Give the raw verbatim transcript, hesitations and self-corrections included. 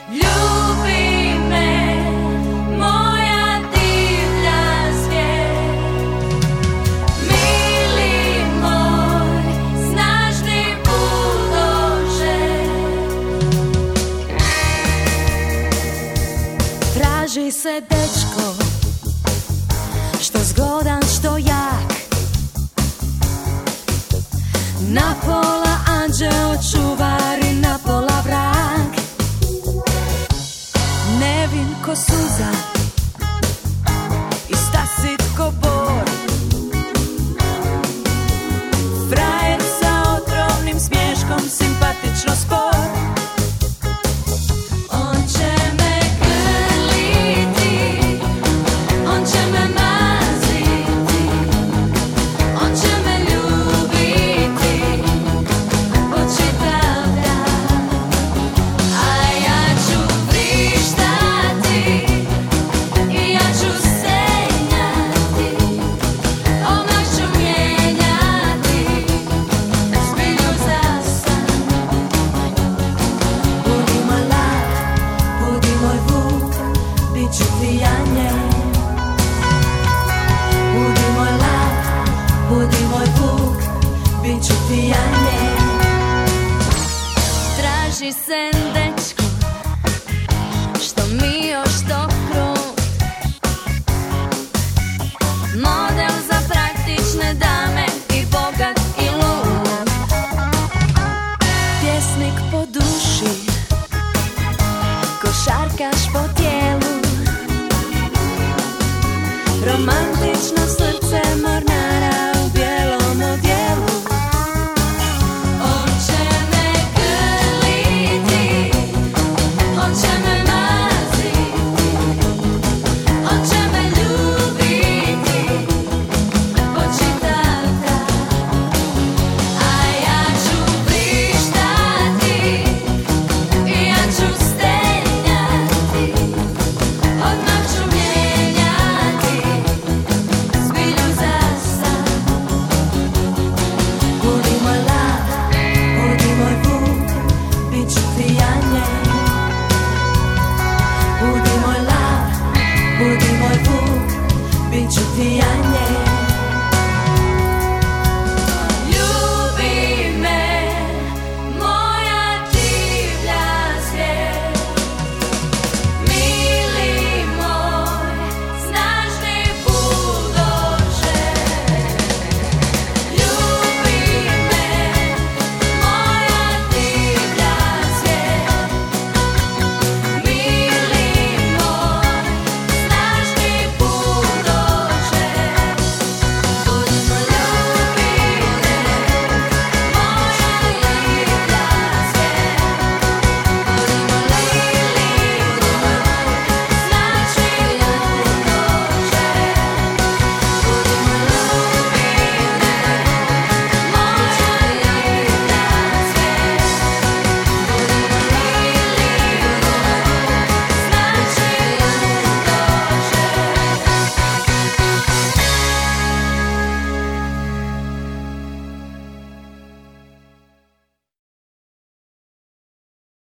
Ljubi me, moja divlja zvijer, mili moj, snažni buldože. Traži se dečko, što zgodan, što jak, na pola anđeo čuvar i na pola vrag, nevin ko suza i stasit ko bor, frajer sa otrovnim smješkom, simpatično spor. On će me grliti, on će me maziti, on će me ljubiti po čitav dan, a ja ću vrištati i ja ću senjati, odmah ću mijenjati zbilju za san. Budi moj lav, budi moj vuk, bit ću ti anđel. Budi moj lav, budi moj vuk, bit ću ti anđel. Traži sen